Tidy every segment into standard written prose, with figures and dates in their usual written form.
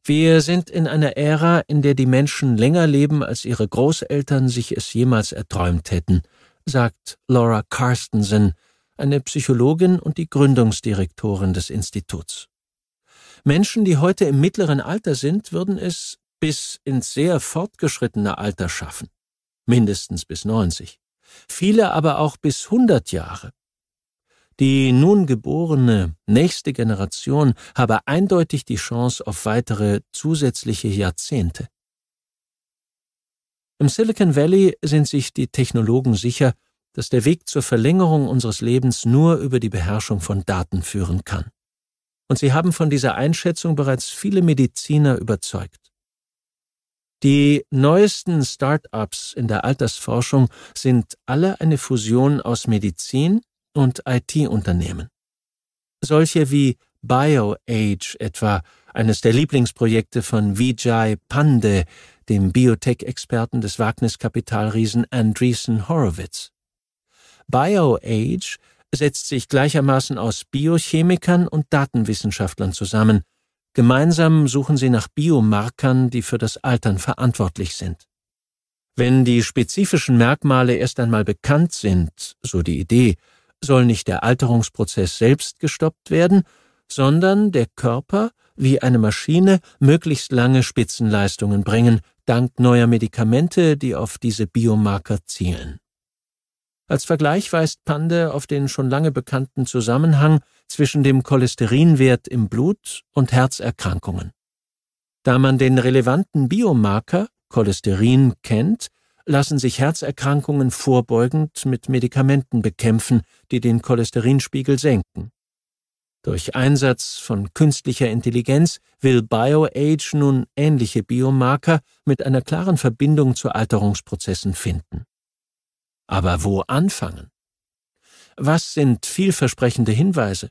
Wir sind in einer Ära, in der die Menschen länger leben, als ihre Großeltern sich es jemals erträumt hätten, sagt Laura Carstensen, eine Psychologin und die Gründungsdirektorin des Instituts. Menschen, die heute im mittleren Alter sind, würden es bis ins sehr fortgeschrittene Alter schaffen, mindestens bis 90, viele aber auch bis 100 Jahre. Die nun geborene nächste Generation habe eindeutig die Chance auf weitere zusätzliche Jahrzehnte. Im Silicon Valley sind sich die Technologen sicher, dass der Weg zur Verlängerung unseres Lebens nur über die Beherrschung von Daten führen kann. Und sie haben von dieser Einschätzung bereits viele Mediziner überzeugt. Die neuesten Start-ups in der Altersforschung sind alle eine Fusion aus Medizin und IT-Unternehmen. Solche wie BioAge etwa, eines der Lieblingsprojekte von Vijay Pande, dem Biotech-Experten des Wagniskapitalriesen Andreessen Horowitz. BioAge setzt sich gleichermaßen aus Biochemikern und Datenwissenschaftlern zusammen. Gemeinsam suchen sie nach Biomarkern, die für das Altern verantwortlich sind. Wenn die spezifischen Merkmale erst einmal bekannt sind, so die Idee, soll nicht der Alterungsprozess selbst gestoppt werden, sondern der Körper, wie eine Maschine, möglichst lange Spitzenleistungen bringen, dank neuer Medikamente, die auf diese Biomarker zielen. Als Vergleich weist Pande auf den schon lange bekannten Zusammenhang zwischen dem Cholesterinwert im Blut und Herzerkrankungen. Da man den relevanten Biomarker, Cholesterin, kennt, lassen sich Herzerkrankungen vorbeugend mit Medikamenten bekämpfen, die den Cholesterinspiegel senken. Durch Einsatz von künstlicher Intelligenz will BioAge nun ähnliche Biomarker mit einer klaren Verbindung zu Alterungsprozessen finden. Aber wo anfangen? Was sind vielversprechende Hinweise?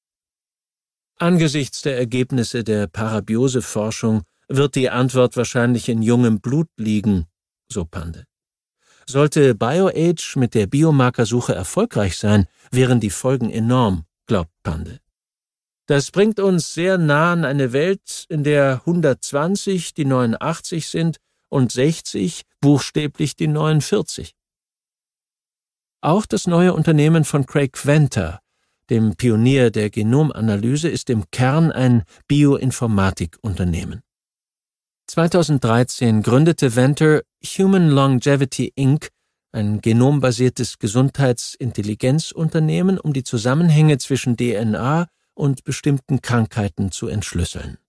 Angesichts der Ergebnisse der Parabiose-Forschung wird die Antwort wahrscheinlich in jungem Blut liegen, so Pande. Sollte BioAge mit der Biomarkersuche erfolgreich sein, wären die Folgen enorm, glaubt Pande. Das bringt uns sehr nah an eine Welt, in der 120 die neuen 80 sind und 60 buchstäblich die neuen 40. Auch das neue Unternehmen von Craig Venter, dem Pionier der Genomanalyse, ist im Kern ein Bioinformatikunternehmen. 2013 gründete Venter Human Longevity Inc., ein genombasiertes Gesundheitsintelligenzunternehmen, um die Zusammenhänge zwischen DNA und bestimmten Krankheiten zu entschlüsseln.